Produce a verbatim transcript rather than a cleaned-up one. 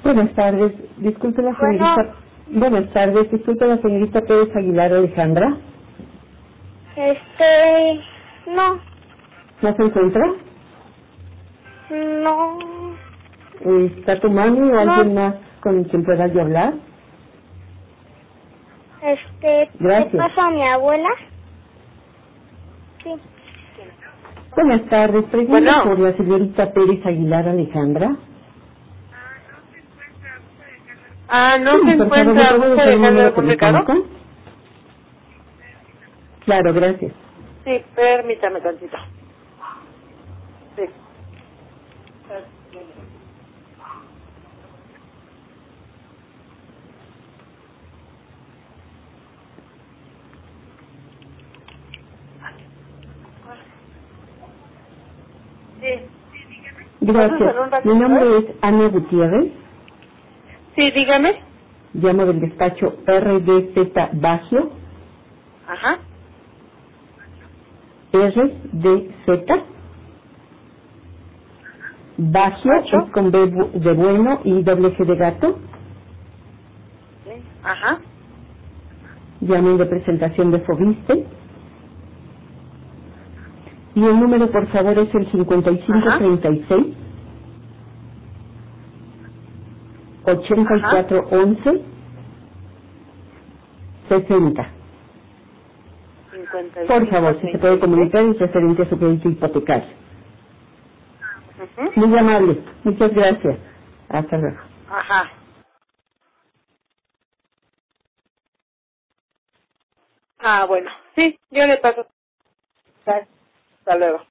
Buenas tardes, disculpe la señorita. Bueno, Buenas tardes, disculpe la señorita Pérez Aguilar Alejandra. este, no, ¿No se encuentra? no, ¿Está tu mami o alguien no, más con quien pueda yo hablar? este, ¿qué Gracias. pasa a mi abuela? Sí. Buenas tardes, pregunto Bueno, por la señorita Pérez Aguilar Alejandra. ah, no Sí, se por favor, ¿me encuentra. puede ¿Gusta dejar un dejarle número algún recado? telefónico? Claro, gracias. Sí, permítame tantito. Sí. Sí. ¿Pasas Gracias. en un Mi ratito? nombre es Ana Gutiérrez. Sí, dígame. Llamo del despacho R D Z Bagio. Ajá. R D Z Bagio es Macho. con B bu- de bueno y doble G de gato. Sí. Ajá. Llamen de presentación de Fobiste. Y el número, por favor, es el cincuenta y cinco Ajá. treinta y seis, ochenta y Ajá. cuatro once, sesenta. cincuenta y Por cinco, favor, si se treinta puede y seis. comunicar, es referente a su crédito hipotecario. Ujú. Muy amable. Muchas gracias. Hasta luego. Ajá. Ah, bueno. Sí, yo le paso. Hasta luego.